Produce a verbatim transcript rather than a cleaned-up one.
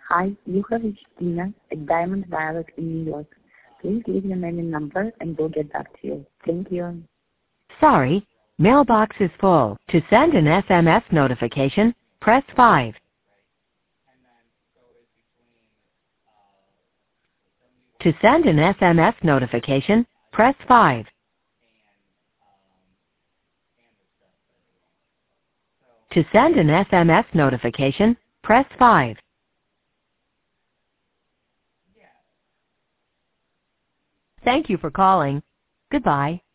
Hi, you have reached Tina at Diamond Violet in New York. Please leave your name and number and we'll get back to you. Thank you. Sorry, mailbox is full. To send an S M S notification, press five. To send an S M S notification, press five. To send an S M S notification, press five. Thank you for calling. Goodbye.